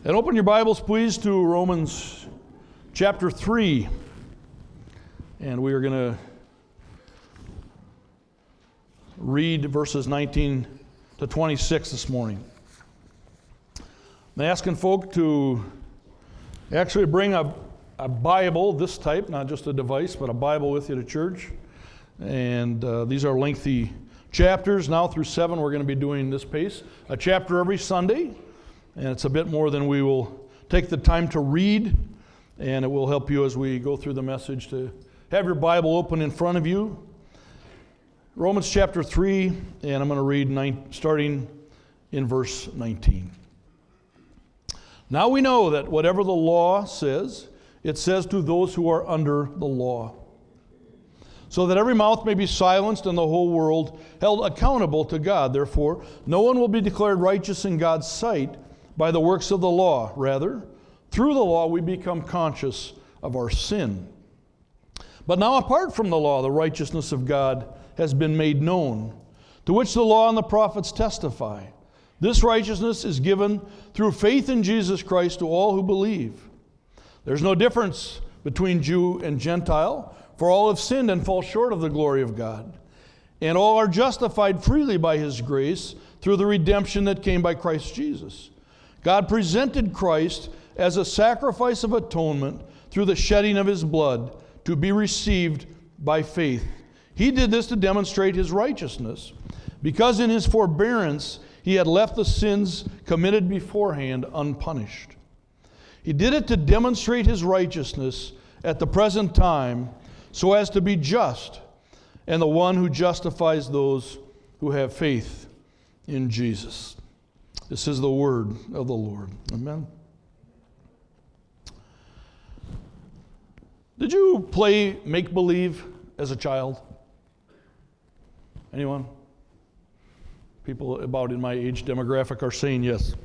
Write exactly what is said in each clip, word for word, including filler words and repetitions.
And open your Bibles, please, to Romans chapter three. And we are going to read verses nineteen to twenty-six this morning. I'm asking folk to actually bring a, a Bible, this type, not just a device, but a Bible with you to church. And uh, these are lengthy chapters. Now through seven, we're going to be doing this pace. A chapter every Sunday. And it's a bit more than we will take the time to read. And it will help you as we go through the message to have your Bible open in front of you. Romans chapter three, and I'm going to read nine, starting in verse nineteen. Now we know that whatever the law says, it says to those who are under the law, so that every mouth may be silenced and the whole world held accountable to God. Therefore, no one will be declared righteous in God's sight by the works of the law. Rather, through the law we become conscious of our sin. But now apart from the law, the righteousness of God has been made known, to which the law and the prophets testify. This righteousness is given through faith in Jesus Christ to all who believe. There's no difference between Jew and Gentile, for all have sinned and fall short of the glory of God. And all are justified freely by His grace through the redemption that came by Christ Jesus. God presented Christ as a sacrifice of atonement through the shedding of His blood to be received by faith. He did this to demonstrate His righteousness, because in His forbearance He had left the sins committed beforehand unpunished. He did it to demonstrate His righteousness at the present time, so as to be just, and the one who justifies those who have faith in Jesus. This is the word of the Lord. Amen. Did you play make-believe as a child? Anyone? People about in my age demographic are saying yes.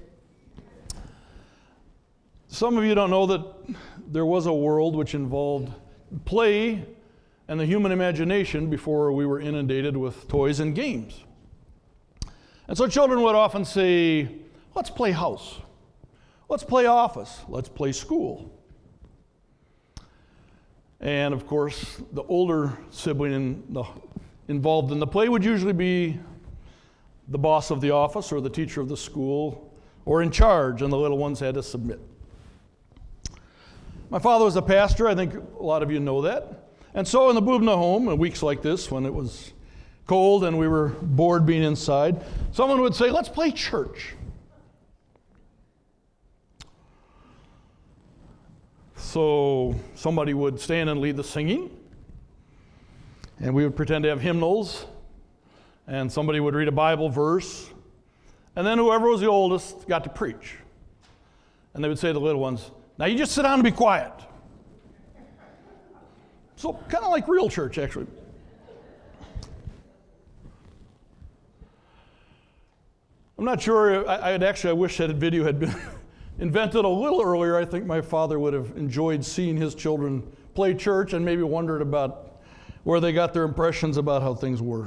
Some of you don't know that there was a world which involved play and the human imagination before we were inundated with toys and games. And so children would often say, let's play house. Let's play office. Let's play school. And of course, the older sibling in the, involved in the play would usually be the boss of the office or the teacher of the school or in charge, and the little ones had to submit. My father was a pastor. I think a lot of you know that. And so in the Bubna home, in weeks like this, when it was cold and we were bored being inside, someone would say, let's play church. So somebody would stand and lead the singing, and we would pretend to have hymnals, and somebody would read a Bible verse, and then whoever was the oldest got to preach. And they would say to the little ones, now you just sit down and be quiet. So kind of like real church, actually. I'm not sure, I, I'd actually, I wish that video had been invented a little earlier. I think my father would have enjoyed seeing his children play church and maybe wondered about where they got their impressions about how things were.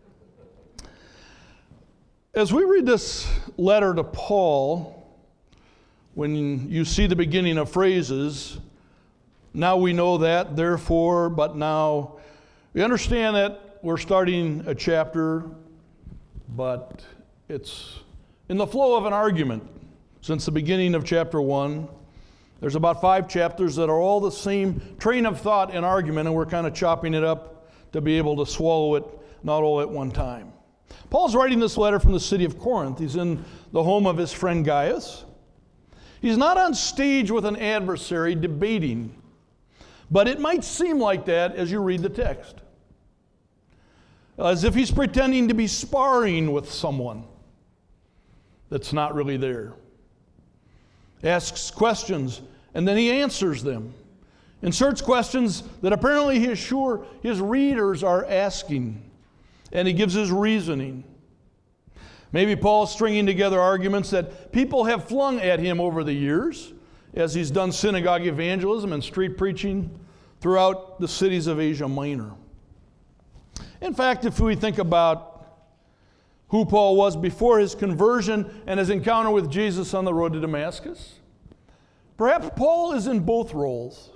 As we read this letter to Paul, when you see the beginning of phrases, now we know that, therefore, but now, we understand that we're starting a chapter, but it's in the flow of an argument. Since the beginning of chapter one, there's about five chapters that are all the same train of thought and argument, and we're kind of chopping it up to be able to swallow it, not all at one time. Paul's writing this letter from the city of Corinth. He's in the home of his friend Gaius. He's not on stage with an adversary debating, but it might seem like that as you read the text. As if he's pretending to be sparring with someone that's not really there. Asks questions, and then he answers them. Inserts questions that apparently he is sure his readers are asking, and he gives his reasoning. Maybe Paul's stringing together arguments that people have flung at him over the years as he's done synagogue evangelism and street preaching throughout the cities of Asia Minor. In fact, if we think about who Paul was before his conversion and his encounter with Jesus on the road to Damascus, Perhaps Paul is in both roles.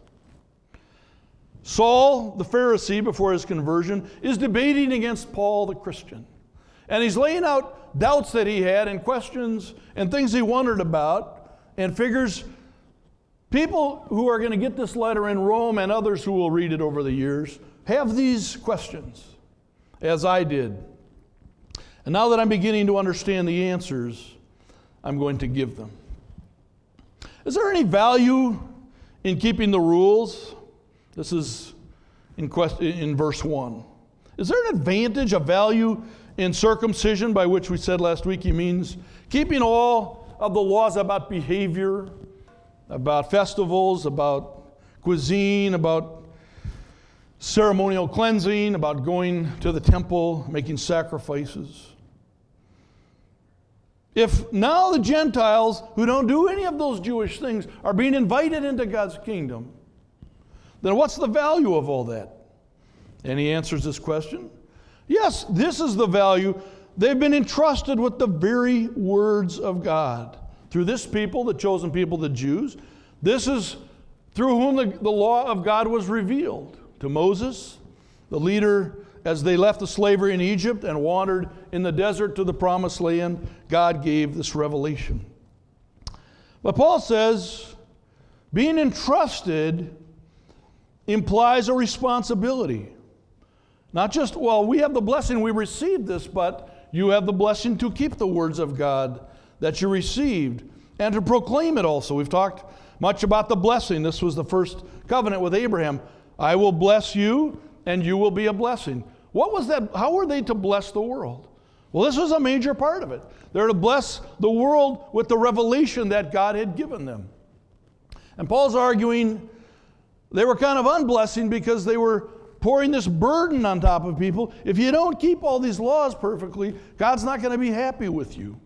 Saul, the Pharisee, before his conversion, is debating against Paul, the Christian. And he's laying out doubts that he had and questions and things he wondered about, and figures people who are going to get this letter in Rome and others who will read it over the years have these questions, as I did. And now that I'm beginning to understand the answers, I'm going to give them. Is there any value in keeping the rules? This is in, question, in verse one. Is there an advantage, a value in circumcision, by which we said last week he means keeping all of the laws about behavior, about festivals, about cuisine, about ceremonial cleansing, about going to the temple, making sacrifices? If now the Gentiles who don't do any of those Jewish things are being invited into God's kingdom, then what's the value of all that? And he answers this question. Yes, this is the value. They've been entrusted with the very words of God. Through this people, the chosen people, the Jews, this is through whom the, the law of God was revealed. To Moses, the leader, as they left the slavery in Egypt and wandered in the desert to the promised land, God gave this revelation. But Paul says, being entrusted implies a responsibility. Not just, well, we have the blessing, we received this, but you have the blessing to keep the words of God that you received and to proclaim it also. We've talked much about the blessing. This was the first covenant with Abraham. I will bless you and you will be a blessing. What was that? How were they to bless the world? Well, this was a major part of it. They're to bless the world with the revelation that God had given them. And Paul's arguing they were kind of unblessing because they were pouring this burden on top of people. If you don't keep all these laws perfectly, God's not going to be happy with you.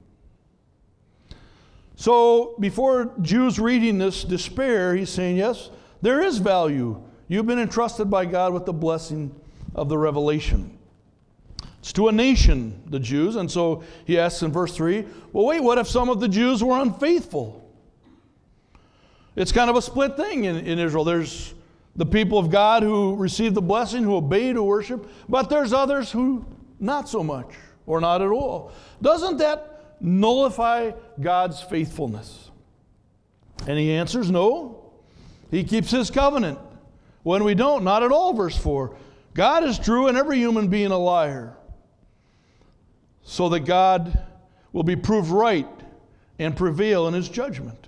So before Jews reading this despair, he's saying, yes, there is value. You've been entrusted by God with the blessing of the revelation. It's to a nation, the Jews, and so he asks in verse three, well, wait, what if some of the Jews were unfaithful? It's kind of a split thing in, in Israel. There's the people of God who receive the blessing, who obey to worship, but there's others who not so much, or not at all. Doesn't that nullify God's faithfulness? And he answers, no. He keeps his covenant. When we don't, not at all, verse four. God is true and every human being a liar, so that God will be proved right and prevail in his judgment.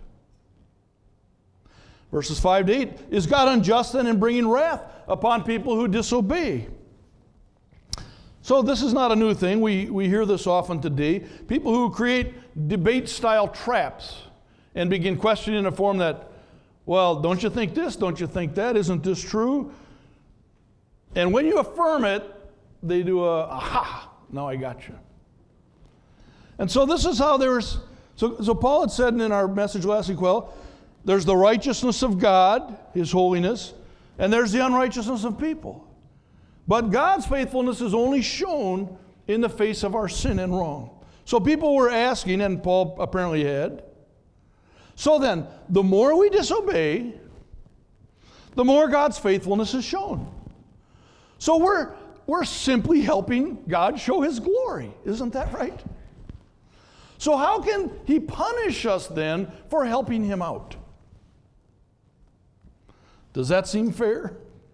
Verses five to eight, is God unjust then in bringing wrath upon people who disobey? So this is not a new thing. We, we hear this often today. People who create debate-style traps and begin questioning in a form that, well, don't you think this? Don't you think that? Isn't this true? And when you affirm it, they do a, aha, now I got you. And so this is how there's, so, so Paul had said in our message last week, well, there's the righteousness of God, his holiness, and there's the unrighteousness of people. But God's faithfulness is only shown in the face of our sin and wrong. So people were asking, and Paul apparently had, so then, the more we disobey, the more God's faithfulness is shown. So we're, we're simply helping God show his glory. Isn't that right? So how can he punish us then for helping him out? Does that seem fair?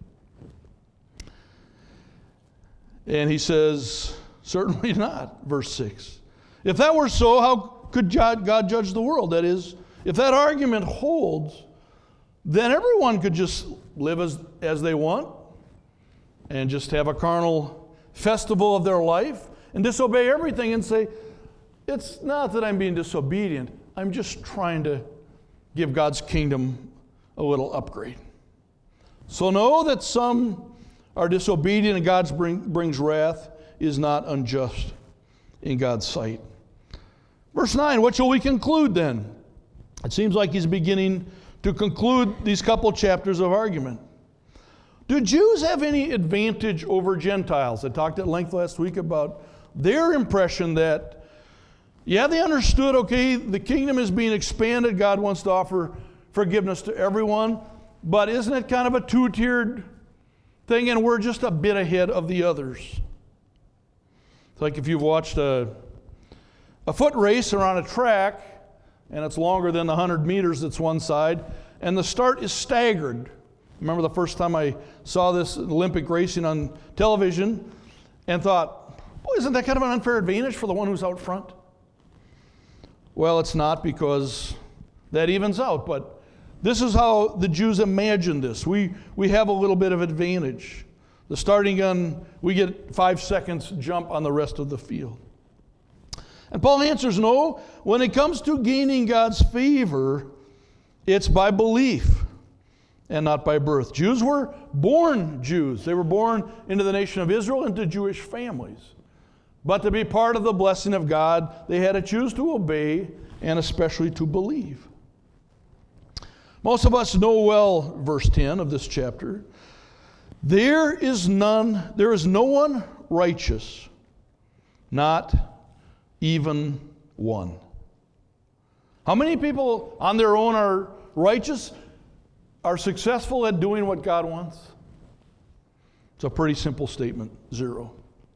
And he says, certainly not, verse six. If that were so, how could God judge the world? That is, if that argument holds, then everyone could just live as, as they want and just have a carnal festival of their life and disobey everything and say, it's not that I'm being disobedient, I'm just trying to give God's kingdom a little upgrade. So know that some are disobedient and God bring, brings wrath is not unjust in God's sight. Verse nine, what shall we conclude then? It seems like he's beginning to conclude these couple chapters of argument. Do Jews have any advantage over Gentiles? I talked at length last week about their impression that, yeah, they understood, okay, the kingdom is being expanded. God wants to offer forgiveness to everyone, but isn't it kind of a two-tiered thing, and we're just a bit ahead of the others? It's like if you've watched a, a foot race or on a track, and it's longer than the one hundred meters that's one side, and the start is staggered. Remember the first time I saw this Olympic racing on television and thought, oh, isn't that kind of an unfair advantage for the one who's out front? Well, it's not, because that evens out, but this is how the Jews imagined this. We, we have a little bit of advantage. The starting gun, we get five seconds jump on the rest of the field. And Paul answers, no, when it comes to gaining God's favor, it's by belief and not by birth. Jews were born Jews. They were born into the nation of Israel, into Jewish families. But to be part of the blessing of God, they had to choose to obey and especially to believe. Most of us know well verse ten of this chapter. There is none, there is no one righteous, not even one. How many people on their own are righteous, are successful at doing what God wants? It's a pretty simple statement, zero.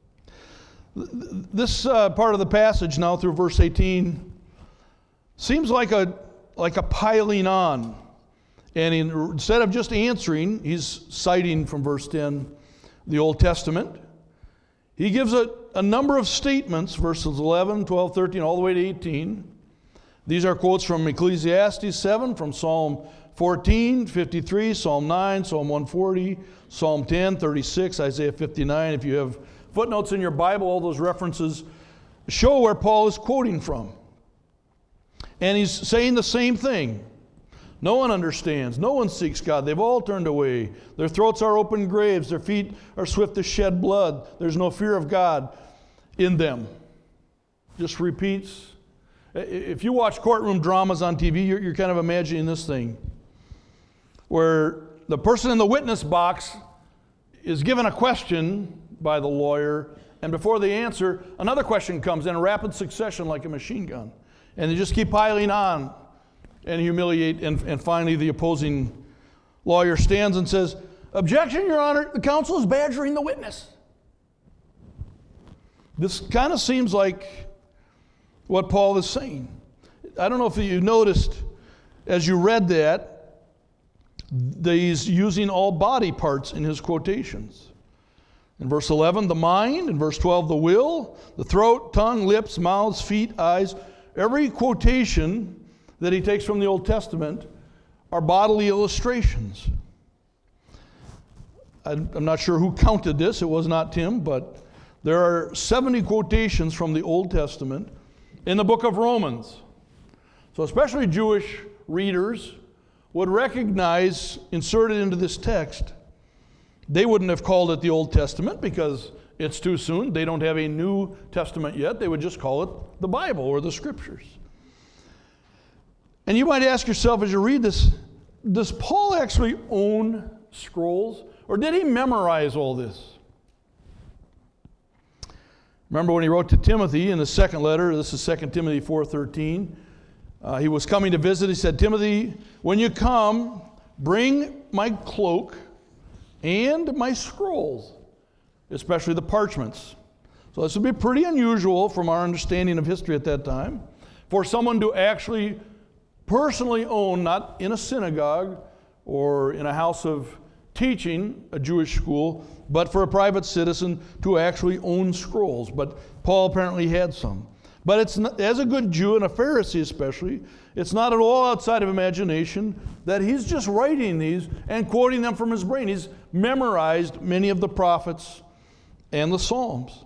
This uh, part of the passage now through verse eighteen seems like a, like a piling on. And in, instead of just answering, he's citing from verse ten the Old Testament. He gives a, a number of statements, verses eleven, twelve, thirteen, all the way to eighteen. These are quotes from Ecclesiastes seven, from Psalm fourteen, fifty-three, Psalm nine, Psalm one forty, Psalm ten, thirty-six, Isaiah fifty-nine. If you have footnotes in your Bible, all those references show where Paul is quoting from. And he's saying the same thing. No one understands. No one seeks God. They've all turned away. Their throats are open graves. Their feet are swift to shed blood. There's no fear of God in them. Just repeats. If you watch courtroom dramas on T V, you're, you're kind of imagining this thing, where the person in the witness box is given a question by the lawyer, and before they answer, another question comes in rapid succession like a machine gun. And they just keep piling on and humiliate, and, and finally the opposing lawyer stands and says, "Objection, Your Honor, the counsel is badgering the witness." This kind of seems like what Paul is saying. I don't know if you noticed as you read that, that he's using all body parts in his quotations. In verse eleven, the mind. In verse twelve, the will, the throat, tongue, lips, mouths, feet, eyes. Every quotation that he takes from the Old Testament are bodily illustrations. I'm not sure who counted this. It was not Tim, but there are seventy quotations from the Old Testament in the book of Romans. So especially Jewish readers would recognize, inserted into this text, they wouldn't have called it the Old Testament because it's too soon. They don't have a New Testament yet. They would just call it the Bible or the Scriptures. And you might ask yourself as you read this, does Paul actually own scrolls? Or did he memorize all this? Remember when he wrote to Timothy in the second letter, this is Second Timothy four thirteen, uh, he was coming to visit. He said, "Timothy, when you come, bring my cloak and my scrolls, especially the parchments." So this would be pretty unusual from our understanding of history at that time, for someone to actually personally own, not in a synagogue or in a house of teaching, a Jewish school, but for a private citizen to actually own scrolls. But Paul apparently had some. But it's not, as a good Jew and a Pharisee especially, it's not at all outside of imagination that he's just writing these and quoting them from his brain. He's memorized many of the prophets and the Psalms.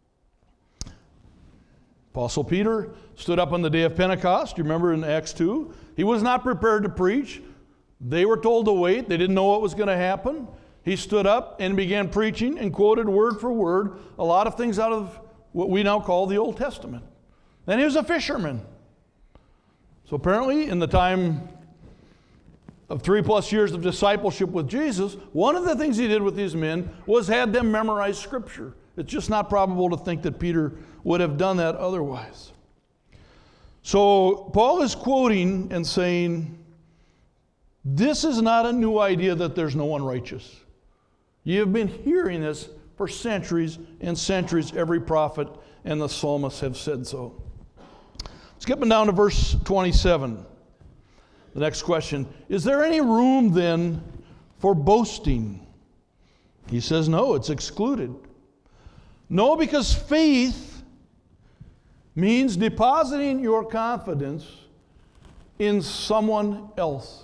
Apostle Peter stood up on the day of Pentecost. You remember in Acts two? He was not prepared to preach. They were told to wait. They didn't know what was going to happen. He stood up and began preaching and quoted word for word a lot of things out of what we now call the Old Testament. And he was a fisherman. So apparently in the time of three plus years of discipleship with Jesus, one of the things he did with these men was had them memorize Scripture. It's just not probable to think that Peter would have done that otherwise. So Paul is quoting and saying, This is not a new idea that there's no one righteous. You have been hearing this for centuries and centuries. Every prophet and the psalmists have said so. Skipping down to verse twenty-seven. The next question, is there any room then for boasting? He says no, it's excluded. No, because faith means depositing your confidence in someone else.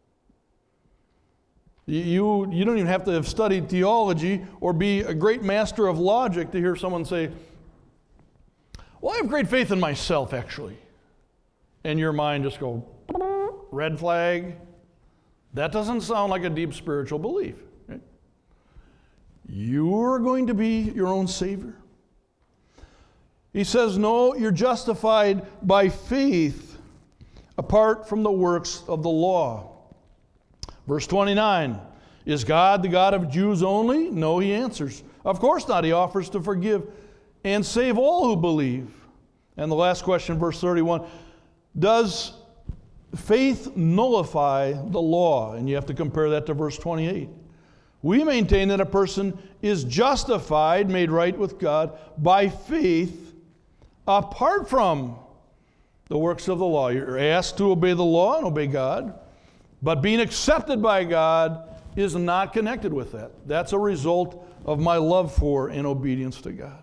You, you don't even have to have studied theology or be a great master of logic to hear someone say, well, I have great faith in myself, actually. And your mind just go, red flag. That doesn't sound like a deep spiritual belief. Right? You're going to be your own Savior. He says, no, you're justified by faith apart from the works of the law. Verse twenty-nine, is God the God of Jews only? No, he answers. Of course not. He offers to forgive and save all who believe. And the last question, verse thirty-one, does faith nullify the law? And you have to compare that to verse twenty-eight. We maintain that a person is justified, made right with God, by faith apart from the works of the law. You're asked to obey the law and obey God, but being accepted by God is not connected with that. That's a result of my love for and obedience to God.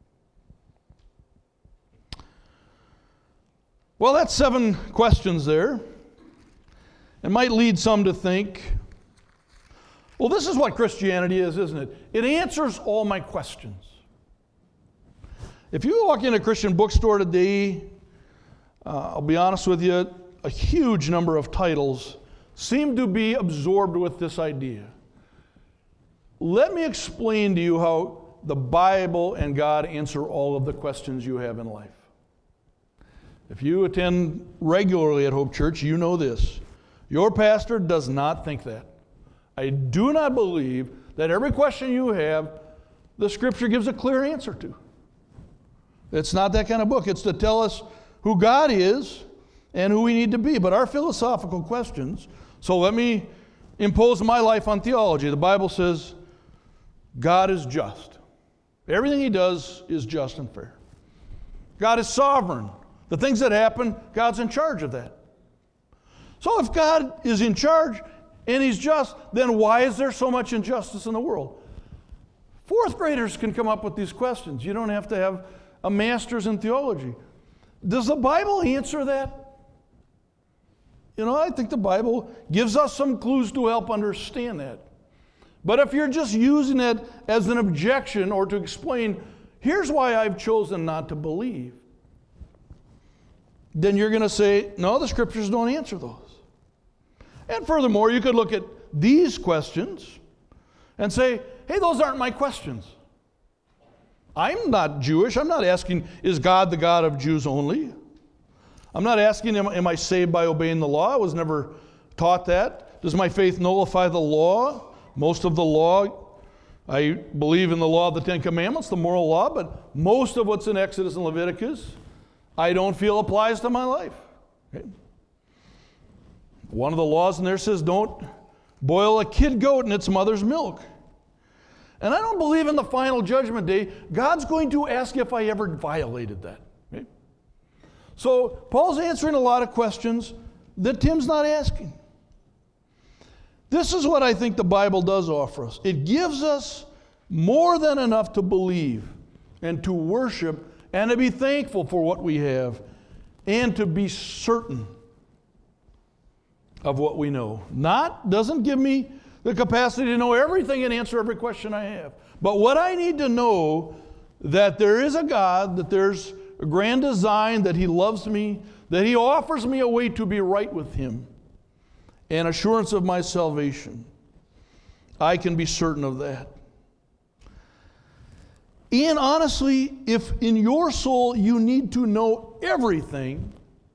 Well, that's seven questions there. It might lead some to think, well, this is what Christianity is, isn't it? It answers all my questions. If you walk in a Christian bookstore today, uh, I'll be honest with you, a huge number of titles seem to be absorbed with this idea. Let me explain to you how the Bible and God answer all of the questions you have in life. If you attend regularly at Hope Church, you know this. Your pastor does not think that. I do not believe that every question you have, the Scripture gives a clear answer to. It's not that kind of book. It's to tell us who God is and who we need to be. But our philosophical questions, so let me impose my life on theology. The Bible says God is just. Everything he does is just and fair. God is sovereign. The things that happen, God's in charge of that. So if God is in charge and he's just, then why is there so much injustice in the world? Fourth graders can come up with these questions. You don't have to have a master's in theology. Does the Bible answer that? You know, I think the Bible gives us some clues to help understand that. But if you're just using it as an objection or to explain, here's why I've chosen not to believe, then you're going to say, no, the Scriptures don't answer those. And furthermore, you could look at these questions and say, hey, those aren't my questions. I'm not Jewish. I'm not asking, is God the God of Jews only? I'm not asking, am, am I saved by obeying the law? I was never taught that. Does my faith nullify the law? Most of the law, I believe in the law of the Ten Commandments, the moral law, but most of what's in Exodus and Leviticus, I don't feel applies to my life. Okay? One of the laws in there says don't boil a kid goat in its mother's milk. And I don't believe in the final judgment day, God's going to ask if I ever violated that. Okay? So Paul's answering a lot of questions that Tim's not asking. This is what I think the Bible does offer us. It gives us more than enough to believe and to worship and to be thankful for what we have and to be certain of what we know. Not, doesn't give me the capacity to know everything and answer every question I have. But what I need to know, that there is a God, that there's a grand design, that he loves me, that he offers me a way to be right with him, and assurance of my salvation. I can be certain of that. And honestly, if in your soul you need to know everything,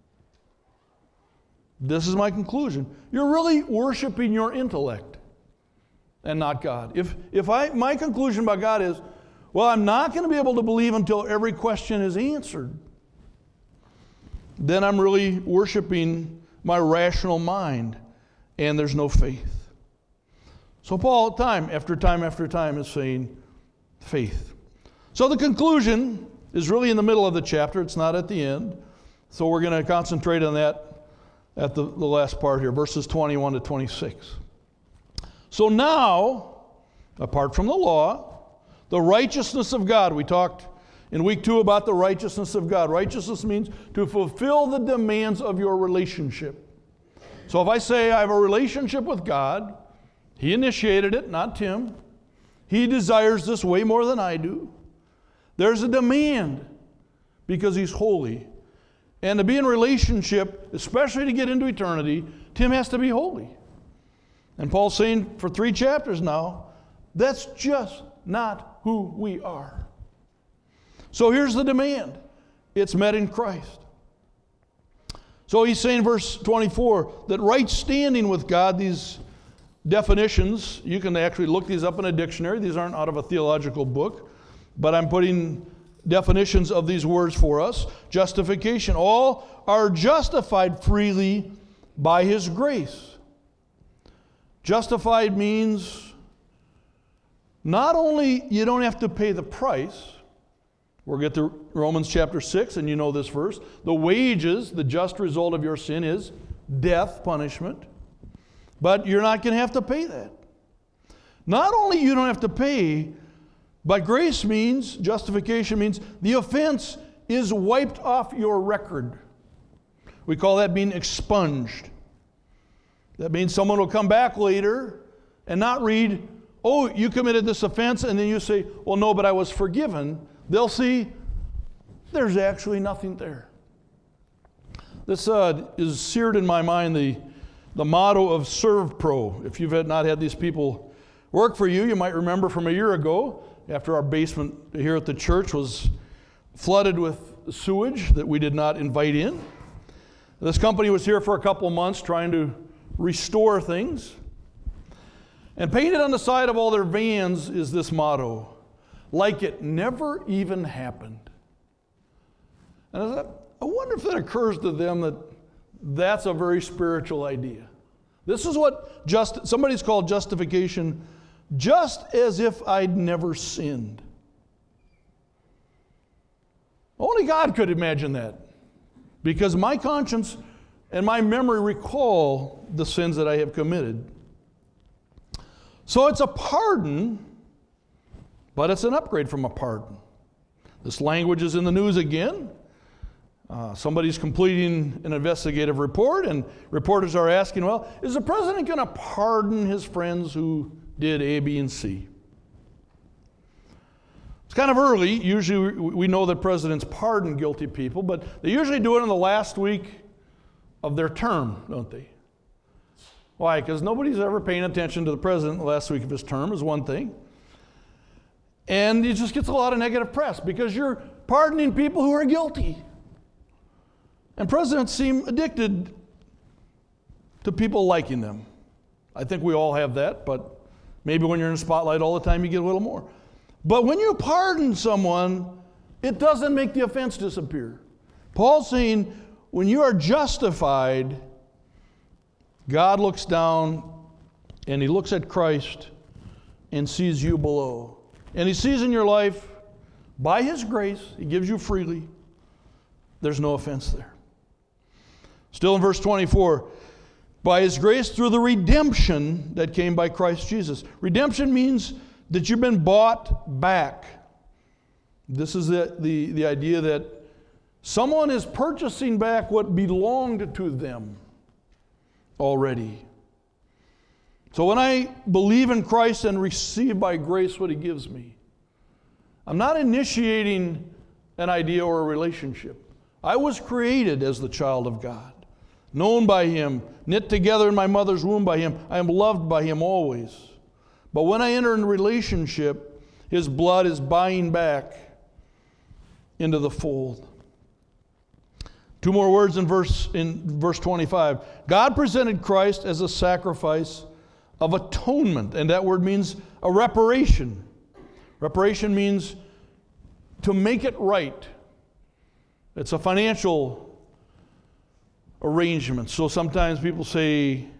this is my conclusion. You're really worshiping your intellect and not God. If if I my conclusion about God is, well, I'm not going to be able to believe until every question is answered, then I'm really worshiping my rational mind and there's no faith. So Paul, time after time after time, is saying faith. So the conclusion is really in the middle of the chapter. It's not at the end. So we're going to concentrate on that at the, the last part here, verses twenty-one to twenty-six. So now, apart from the law, the righteousness of God. We talked in week two about the righteousness of God. Righteousness means to fulfill the demands of your relationship. So if I say I have a relationship with God, He initiated it, not Tim. He desires this way more than I do. There's a demand because He's holy. And to be in relationship, especially to get into eternity, Tim has to be holy. And Paul's saying for three chapters now, that's just not who we are. So here's the demand. It's met in Christ. So he's saying, verse twenty-four, that right standing with God, these definitions, you can actually look these up in a dictionary. These aren't out of a theological book, but I'm putting definitions of these words for us. Justification. All are justified freely by His grace. Justified means not only you don't have to pay the price. We'll get to Romans chapter six, and you know this verse. The wages, the just result of your sin is death, punishment. But you're not going to have to pay that. Not only you don't have to pay, but grace means, justification means, the offense is wiped off your record. We call that being expunged. That means someone will come back later and not read, oh, you committed this offense, and then you say, well, no, but I was forgiven. They'll see there's actually nothing there. This uh, is seared in my mind, the, the motto of ServPro. If you've had not had these people work for you, you might remember from a year ago, after our basement here at the church was flooded with sewage that we did not invite in. This company was here for a couple months trying to restore things. And painted on the side of all their vans is this motto, like it never even happened. And I thought, I wonder if that occurs to them that that's a very spiritual idea. This is what just somebody's called justification, just as if I'd never sinned. Only God could imagine that, because my conscience and my memory recall the sins that I have committed. So it's a pardon, but it's an upgrade from a pardon. This language is in the news again. Uh, somebody's completing an investigative report, and reporters are asking, well, is the president going to pardon his friends who did A, B, and C? It's kind of early. Usually we know that presidents pardon guilty people, but they usually do it in the last week of their term, don't they? Why? Because nobody's ever paying attention to the president the last week of his term is one thing. And it just gets a lot of negative press because you're pardoning people who are guilty. And presidents seem addicted to people liking them. I think we all have that, but maybe when you're in the spotlight all the time, you get a little more. But when you pardon someone, it doesn't make the offense disappear. Paul's saying, when you are justified, God looks down and He looks at Christ and sees you below. And He sees in your life, by His grace, He gives you freely, there's no offense there. Still in verse twenty-four, by His grace through the redemption that came by Christ Jesus. Redemption means that you've been bought back. This is the, the, the idea that someone is purchasing back what belonged to them already. So when I believe in Christ and receive by grace what He gives me, I'm not initiating an idea or a relationship. I was created as the child of God, known by Him, knit together in my mother's womb by Him. I am loved by Him always. But when I enter in a relationship, His blood is buying back into the fold. Two more words in verse in verse twenty-five. God presented Christ as a sacrifice of atonement, and that word means a reparation. Reparation means to make it right. It's a financial arrangement. So sometimes people say,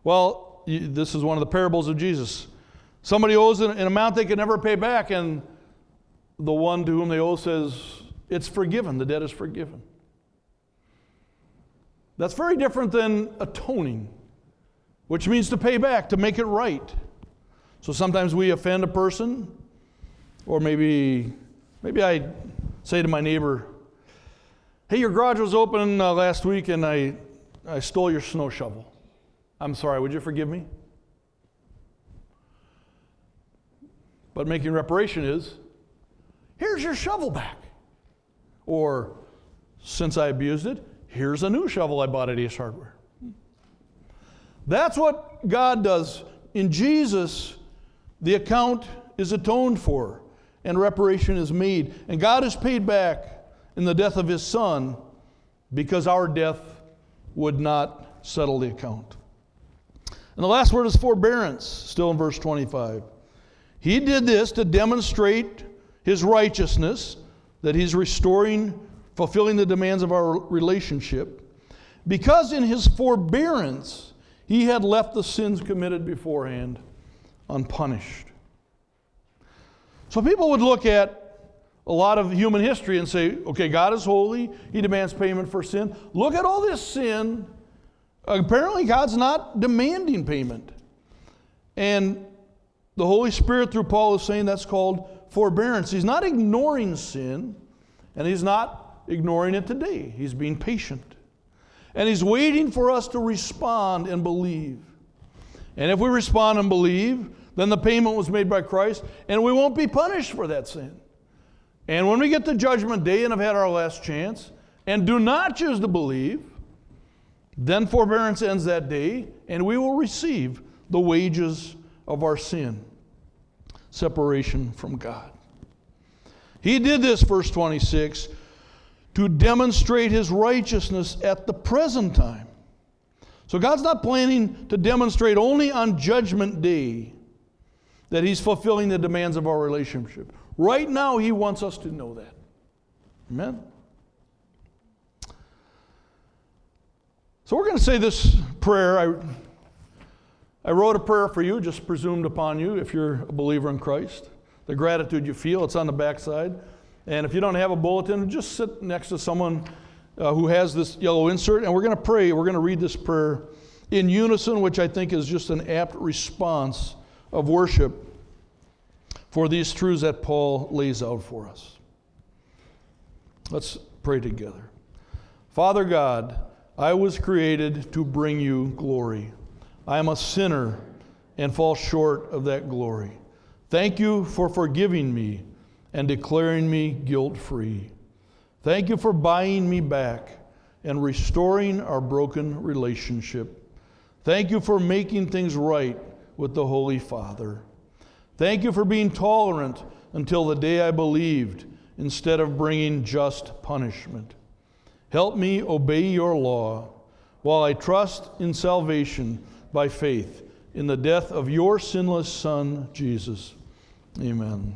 Well, you, this is one of the parables of Jesus. Somebody owes an, an amount they can never pay back, and the one to whom they owe says, it's forgiven, the debt is forgiven. That's very different than atoning, which means to pay back, to make it right. So sometimes we offend a person, or maybe, maybe I say to my neighbor, hey, your garage was open uh, last week and I, I stole your snow shovel. I'm sorry, would you forgive me? But making reparation is, here's your shovel back. Or, since I abused it, here's a new shovel I bought at Ace Hardware. That's what God does. In Jesus, the account is atoned for and reparation is made. And God is paid back in the death of His Son because our death would not settle the account. And the last word is forbearance, still in verse twenty-five. He did this to demonstrate His righteousness, that He's restoring, fulfilling the demands of our relationship, because in His forbearance, He had left the sins committed beforehand unpunished. So people would look at a lot of human history and say, okay, God is holy. He demands payment for sin. Look at all this sin. Apparently, God's not demanding payment. And the Holy Spirit, through Paul, is saying that's called forbearance. He's not ignoring sin, and He's not ignoring it today. He's being patient. And He's waiting for us to respond and believe. And if we respond and believe, then the payment was made by Christ, and we won't be punished for that sin. And when we get to Judgment Day and have had our last chance, and do not choose to believe, then forbearance ends that day, and we will receive the wages of our sin, separation from God. He did this, verse twenty-six, to demonstrate His righteousness at the present time. So God's not planning to demonstrate only on Judgment Day that He's fulfilling the demands of our relationship. Right now, He wants us to know that. Amen? So we're going to say this prayer. I, I wrote a prayer for you, just presumed upon you, if you're a believer in Christ. The gratitude you feel, it's on the backside. And if you don't have a bulletin, just sit next to someone uh, who has this yellow insert, and we're going to pray. We're going to read this prayer in unison, which I think is just an apt response of worship for these truths that Paul lays out for us. Let's pray together. Father God, I was created to bring you glory. I am a sinner and fall short of that glory. Thank you for forgiving me and declaring me guilt-free. Thank you for buying me back and restoring our broken relationship. Thank you for making things right with the Holy Father. Thank you for being tolerant until the day I believed, instead of bringing just punishment. Help me obey your law while I trust in salvation by faith in the death of your sinless Son, Jesus. Amen.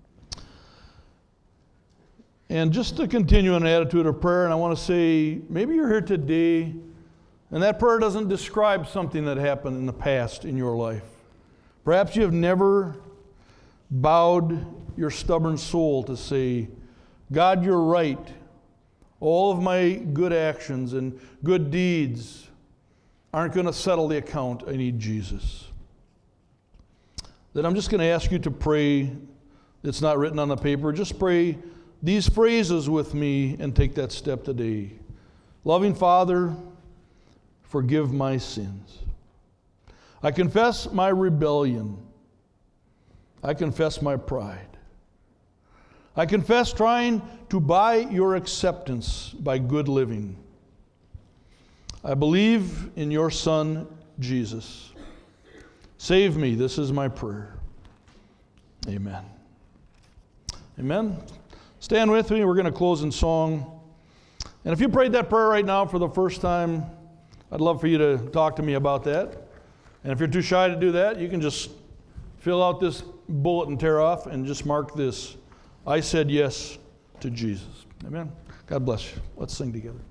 And just to continue an attitude of prayer, and I want to say, maybe you're here today, and that prayer doesn't describe something that happened in the past in your life. Perhaps you have never bowed your stubborn soul to say, God, you're right. All of my good actions and good deeds aren't going to settle the account. I need Jesus. Then I'm just going to ask you to pray. It's not written on the paper. Just pray these phrases with me and take that step today. Loving Father, forgive my sins. I confess my rebellion. I confess my pride. I confess trying to buy your acceptance by good living. I believe in your Son, Jesus. Save me. This is my prayer. Amen. Amen. Stand with me. We're going to close in song. And if you prayed that prayer right now for the first time, I'd love for you to talk to me about that. And if you're too shy to do that, you can just fill out this bulletin, tear off, and just mark this. I said yes to Jesus. Amen. God bless you. Let's sing together.